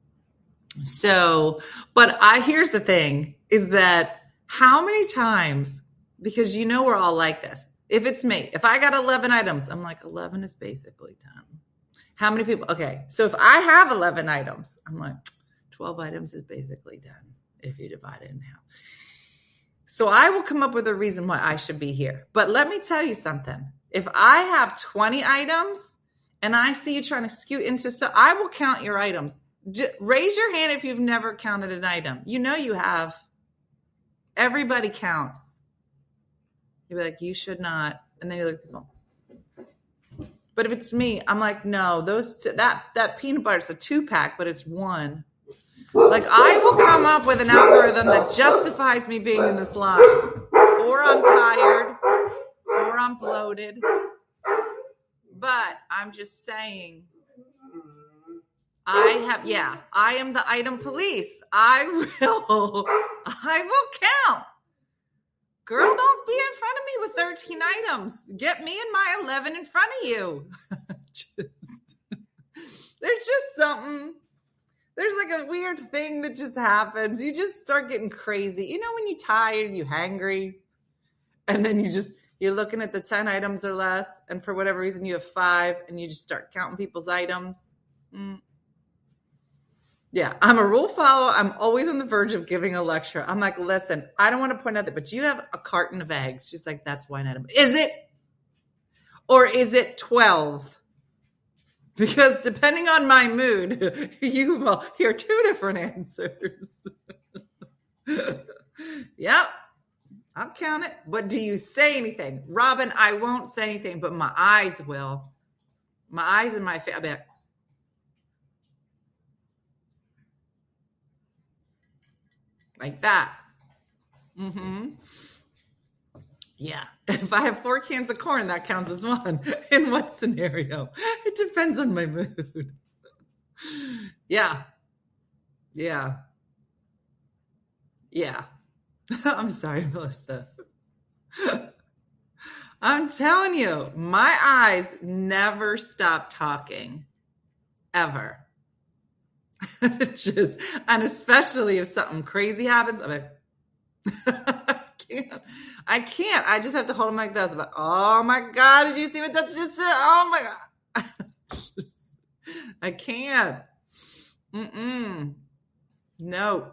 So, but here's the thing is that how many times, because we're all like this. If it's me, if I got 11 items, I'm like, 11 is basically done. How many people? Okay. So if I have 11 items, I'm like, 12 items is basically done if you divide it in half. So I will come up with a reason why I should be here. But let me tell you something. If I have 20 items and I see you trying to scoot into, so I will count your items. Raise your hand if you've never counted an item. You have. Everybody counts. You'll be like, you should not. And then you look at people. But if it's me, I'm like, no, that peanut butter is a 2-pack, but it's 1. Like, I will come up with an algorithm that justifies me being in this line. Or I'm tired, or I'm bloated. But I'm just saying, I am the item police. I will count. Girl, don't be in front of me with 13 items. Get me and my 11 in front of you. There's just something. There's like a weird thing that just happens. You just start getting crazy. When you're tired, you're hangry, and then you're looking at the 10 items or less, and for whatever reason you have 5, and you just start counting people's items. Yeah, I'm a rule follower. I'm always on the verge of giving a lecture. I'm like, listen, I don't want to point out that, but you have a carton of eggs. She's like, that's 1 item. Is it? Or is it 12? Because depending on my mood, you will hear 2 different answers. Yep, I'll count it. But do you say anything? Robin, I won't say anything, but my eyes will. My eyes and my face. I'll be like, like that. Yeah. If I have 4 cans of corn, that counts as one. In what scenario? It depends on my mood. Yeah. Yeah. Yeah. I'm sorry, Melissa. I'm telling you, my eyes never stop talking. Ever. And especially if something crazy happens, I'm like, I can't. I just have to hold them like this. I'm like, oh my God, did you see what that just said? Oh my God. I can't. No.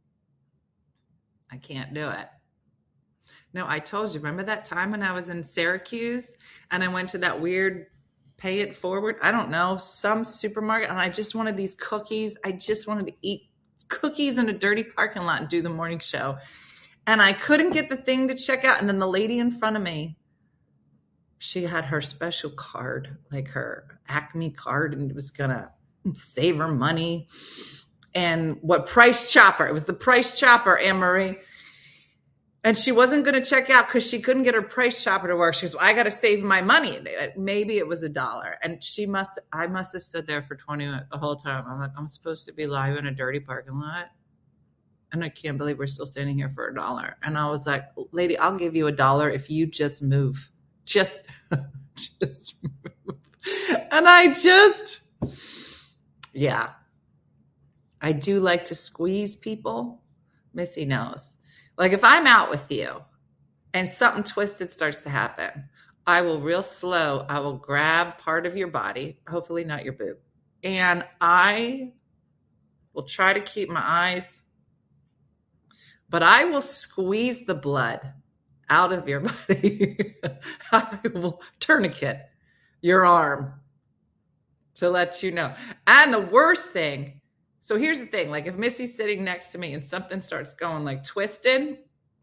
I can't do it. No, I told you. Remember that time when I was in Syracuse and I went to that weird pay it forward? I don't know, some supermarket, and I just wanted these cookies. I just wanted to eat cookies in a dirty parking lot and do the morning show. And I couldn't get the thing to check out. And then the lady in front of me, she had her special card, like her Acme card, and it was going to save her money. And what Price Chopper? It was the Price Chopper, Anne-Marie. And she wasn't going to check out because she couldn't get her Price Chopper to work. She goes, well, I got to save my money. Maybe it was $1. And I must have stood there for 20 minutes the whole time. I'm like, I'm supposed to be live in a dirty parking lot. And I can't believe we're still standing here for $1. And I was like, lady, I'll give you $1 if you just move. Just move. And yeah. I do like to squeeze people. Missy knows. Like if I'm out with you and something twisted starts to happen, I will real slow. I will grab part of your body, hopefully not your boob. And I will try to keep my eyes, but I will squeeze the blood out of your body. I will tourniquet your arm to let you know. And the worst thing, so here's the thing, like if Missy's sitting next to me and something starts going like twisted,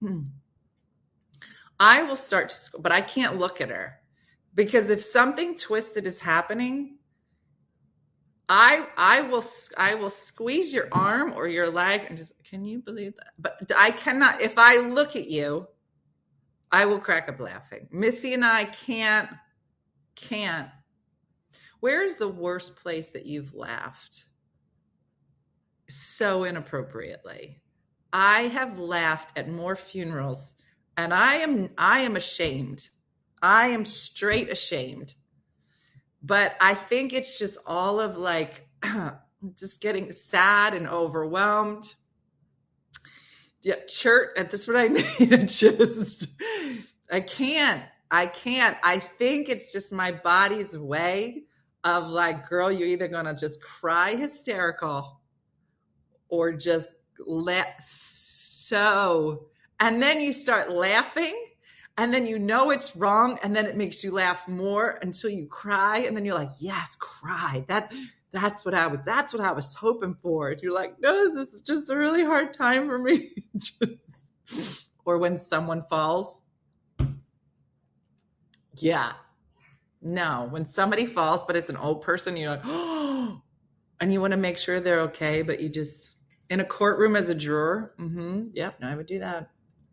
I will start to, but I can't look at her because if something twisted is happening, I will squeeze your arm or your leg and just, can you believe that? But I cannot, if I look at you, I will crack up laughing. Missy and I can't. Where's the worst place that you've laughed? So inappropriately. I have laughed at more funerals and I am ashamed. I am straight ashamed. But I think it's just all of like just getting sad and overwhelmed. Yeah, church, that's what I mean. I can't. I think it's just my body's way of like, girl, you're either going to just cry hysterical or just and then you start laughing and then you know it's wrong and then it makes you laugh more until you cry and then you're like, yes, cry. That's what I was hoping for. And you're like, no, this is just a really hard time for me. Or when someone falls. Yeah. No, when somebody falls, but it's an old person, you're like, oh, and you want to make sure they're okay, but you just, in a courtroom as a juror. Yep, no, I would do that.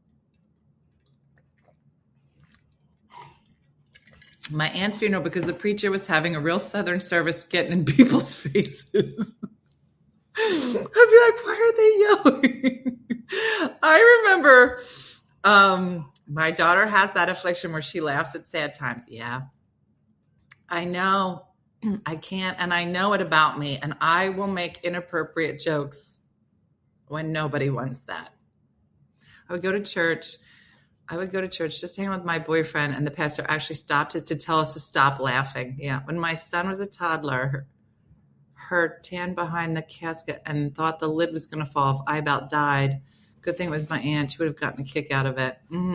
My aunt's funeral, because the preacher was having a real Southern service getting in people's faces. I'd be like, why are they yelling? I remember my daughter has that affliction where she laughs at sad times. Yeah, I know. I can't, and I know it about me, and I will make inappropriate jokes when nobody wants that. I would go to church just to hang with my boyfriend, and the pastor actually stopped it to tell us to stop laughing. Yeah, when my son was a toddler, her tan behind the casket and thought the lid was going to fall off. I about died. Good thing it was my aunt. She would have gotten a kick out of it.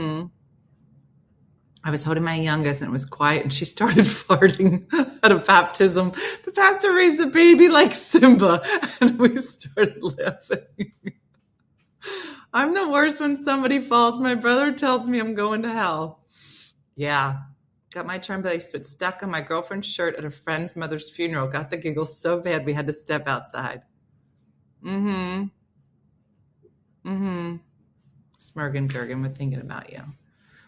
I was holding my youngest and it was quiet and she started farting at a baptism. The pastor raised the baby like Simba and we started laughing. I'm the worst when somebody falls. My brother tells me I'm going to hell. Yeah. Got my turn bracelet stuck on my girlfriend's shirt at a friend's mother's funeral. Got the giggles so bad we had to step outside. Smergen Gergen, we're thinking about you.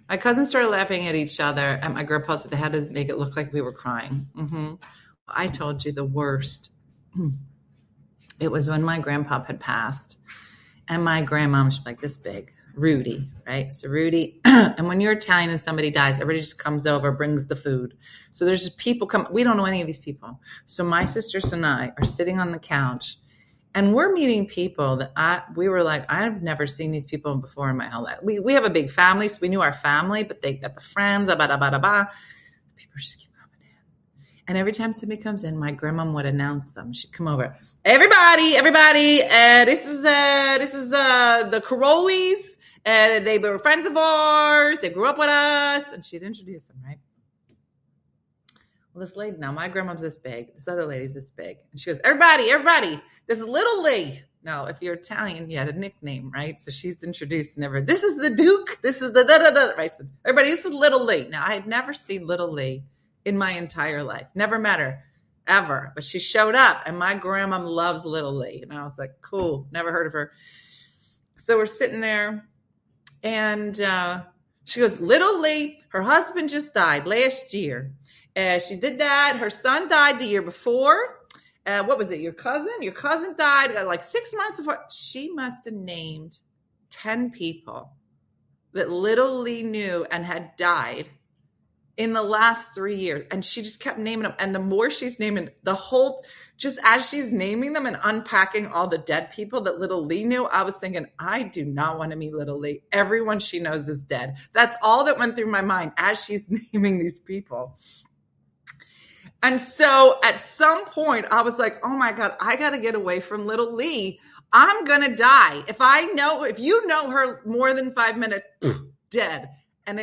My cousins started laughing at each other, and my grandpa's, they had to make it look like we were crying. I told you the worst. It was when my grandpa had passed, and my grandma was like this big, Rudy, right? So Rudy, and when you're Italian and somebody dies, everybody just comes over, brings the food. So there's just people come. We don't know any of these people. So my sisters and I are sitting on the couch, and we're meeting people that we were like, I've never seen these people before in my whole life. We have a big family, so we knew our family, but they got the friends, People just keep coming in. And every time somebody comes in, my grandma would announce them. She'd come over. Everybody, this is the Carollis. They were friends of ours. They grew up with us. And she'd introduce them, right? Well, this lady, now my grandma's this big. This other lady's this big. And she goes, everybody, this is little Lee. Now, if you're Italian, you had a nickname, right? So she's introduced and everyone, this is the Duke. This is the da-da-da, right? So everybody, this is little Lee. Now, I had never seen little Lee in my entire life. Never met her, ever. But she showed up, and my grandma loves little Lee. And I was like, cool, never heard of her. So we're sitting there, and she goes, little Lee, her husband just died last year. She did that. Her son died the year before. What was it? Your cousin? Your cousin died like 6 months before. She must have named 10 people that little Lee knew and had died in the last 3 years. And she just kept naming them. And the more she's naming, just as she's naming them and unpacking all the dead people that little Lee knew, I was thinking, I do not want to meet little Lee. Everyone she knows is dead. That's all that went through my mind as she's naming these people. And so at some point I was like, oh my God, I got to get away from little Lee. I'm going to die. If you know her more than 5 minutes, dead. And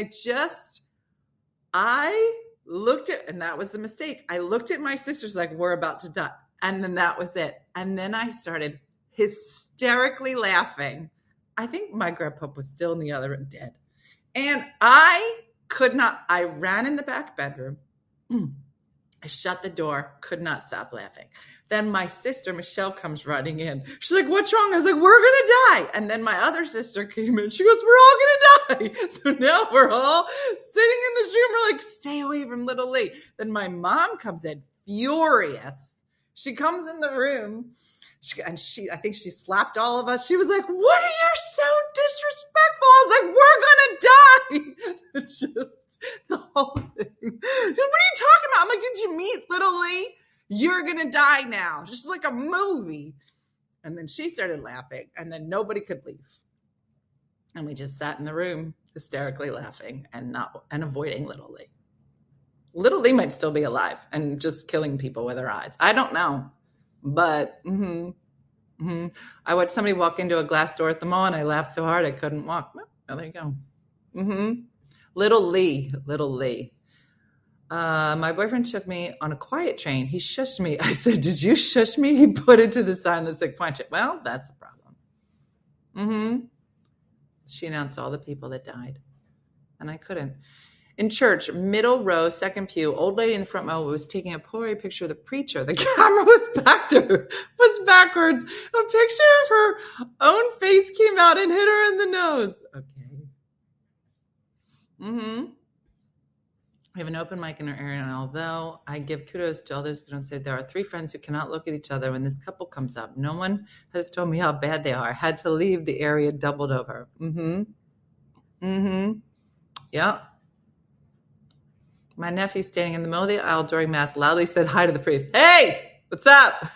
I looked at, and that was the mistake. I looked at my sisters like, we're about to die. And then that was it. And then I started hysterically laughing. I think my grandpa was still in the other room, dead. And I ran in the back bedroom. I shut the door, could not stop laughing. Then my sister, Michelle, comes running in. She's like, what's wrong? I was like, we're going to die. And then my other sister came in. She goes, we're all going to die. So now we're all sitting in this room. We're like, stay away from little Lee. Then my mom comes in, furious. She comes in the room. I think she slapped all of us. She was like, what are you so disrespectful? I was like, we're going to die. Just the whole thing. What are you talking about? I'm like, did you meet little Lee? You're going to die now. Just like a movie. And then she started laughing, and then nobody could leave. And we just sat in the room hysterically laughing and avoiding little Lee. Little Lee might still be alive and just killing people with her eyes. I don't know. But I watched somebody walk into a glass door at the mall, and I laughed so hard I couldn't walk. Oh, there you go. Little Lee. My boyfriend took me on a quiet train. He shushed me. I said, did you shush me? He put it to the side and the sick punch it. Well, that's a problem. She announced all the people that died, and I couldn't. In church, middle row, second pew, old lady in the front row was taking a Polaroid picture of the preacher. The camera was backwards. A picture of her own face came out and hit her in the nose. Okay. We have an open mic in our area, and although I give kudos to all those who don't say, there are 3 friends who cannot look at each other when this couple comes up. No one has told me how bad they are. Had to leave the area doubled over. Yeah. My nephew, standing in the middle of the aisle during Mass, loudly said hi to the priest. Hey, what's up?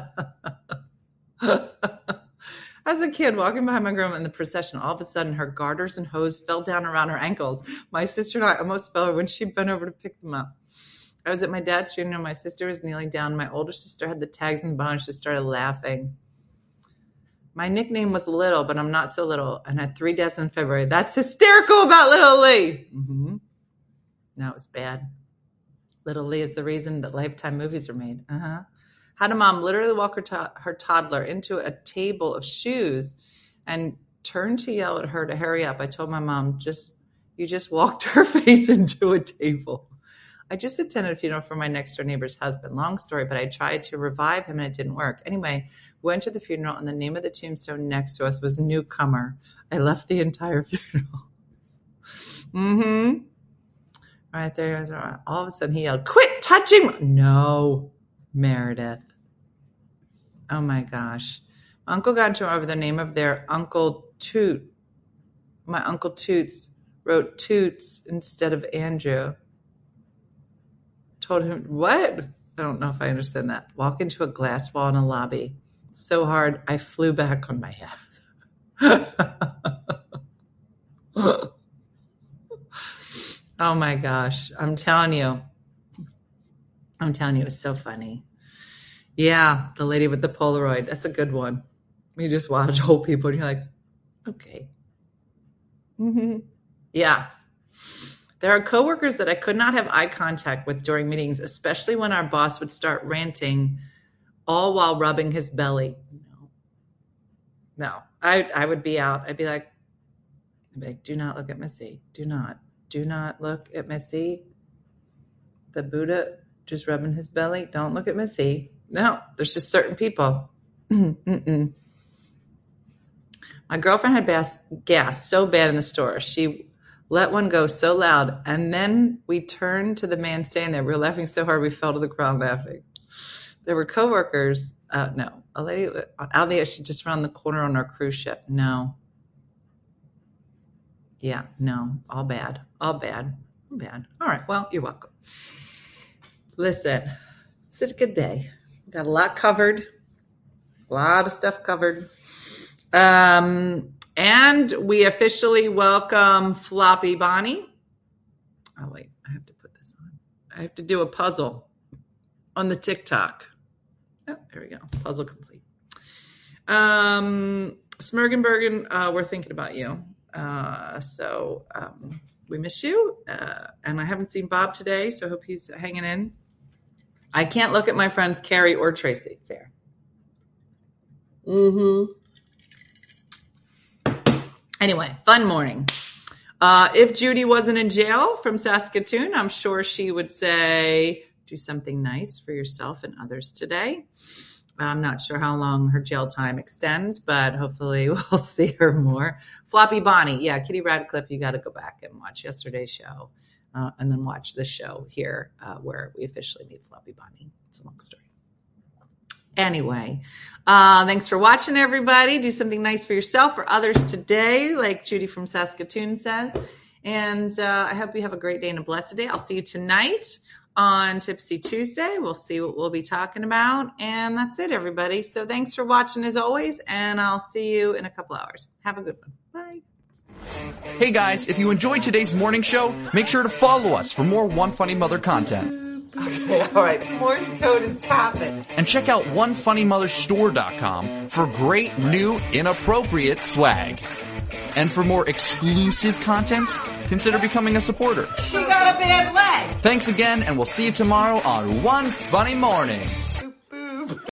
As a kid, walking behind my grandma in the procession, all of a sudden her garters and hose fell down around her ankles. My sister and I almost fell when she bent over to pick them up. I was at my dad's funeral. My sister was kneeling down. My older sister had the tags and bones. She started laughing. My nickname was Little, but I'm not so little, and had 3 deaths in February. That's hysterical about Little Lee. No, it was bad. Little Lee is the reason that Lifetime movies are made. Had a mom literally walk her toddler into a table of shoes and turned to yell at her to hurry up. I told my mom, you just walked her face into a table. I just attended a funeral for my next door neighbor's husband. Long story, but I tried to revive him and it didn't work. Anyway, went to the funeral and the name of the tombstone next to us was Newcomer. I left the entire funeral. Mm-hmm. Right there. All of a sudden he yelled, "Quit touching!" No, Meredith. Oh my gosh. My uncle got into over the name of their Uncle Toot. My Uncle Toots wrote Toots instead of Andrew. Told him, what? I don't know if I understand that. Walk into a glass wall in a lobby. So hard, I flew back on my head. Oh my gosh. I'm telling you, it's so funny. Yeah, the lady with the Polaroid. That's a good one. You just watch old people and you're like, okay. Mm-hmm. Yeah. There are coworkers that I could not have eye contact with during meetings, especially when our boss would start ranting, all while rubbing his belly. No, I would be out. I'd be like, do not look at Missy. Do not look at Missy. The Buddha just rubbing his belly. Don't look at Missy. No, there's just certain people. Mm-mm. My girlfriend had gas so bad in the store. She let one go so loud. And then we turned to the man standing there. We were laughing so hard we fell to the ground laughing. There were coworkers. No, a lady out there, she just around the corner on our cruise ship. No. Yeah, no, all bad. All right, well, you're welcome. Listen, it's a good day. Got a lot covered. A lot of stuff covered. And we officially welcome Floppy Bonnie. Oh, wait, I have to put this on. I have to do a puzzle on the TikTok. Oh, there we go. Puzzle complete. Smergenbergen, we're thinking about you. So we miss you. And I haven't seen Bob today, so I hope he's hanging in. I can't look at my friends Carrie or Tracy. Fair. Mm-hmm. Anyway, fun morning. If Judy wasn't in jail from Saskatoon, I'm sure she would say, do something nice for yourself and others today. I'm not sure how long her jail time extends, but hopefully we'll see her more. Floppy Bonnie. Yeah, Kitty Radcliffe, you got to go back and watch yesterday's show and then watch this show here where we officially meet Floppy Bonnie. It's a long story. Anyway, thanks for watching, everybody. Do something nice for yourself or others today, like Judy from Saskatoon says. And I hope you have a great day and a blessed day. I'll see you tonight on Tipsy Tuesday. We'll see what we'll be talking about. And that's it, everybody. So thanks for watching as always, and I'll see you in a couple hours. Have a good one. Bye. Hey guys, if you enjoyed today's morning show, make sure to follow us for more One Funny Mother content. Okay, all right. Morse code is tapping. And check out OneFunnyMotherStore.com for great new inappropriate swag. And for more exclusive content, consider becoming a supporter. She got a bad leg. Thanks again, and we'll see you tomorrow on One Funny Morning.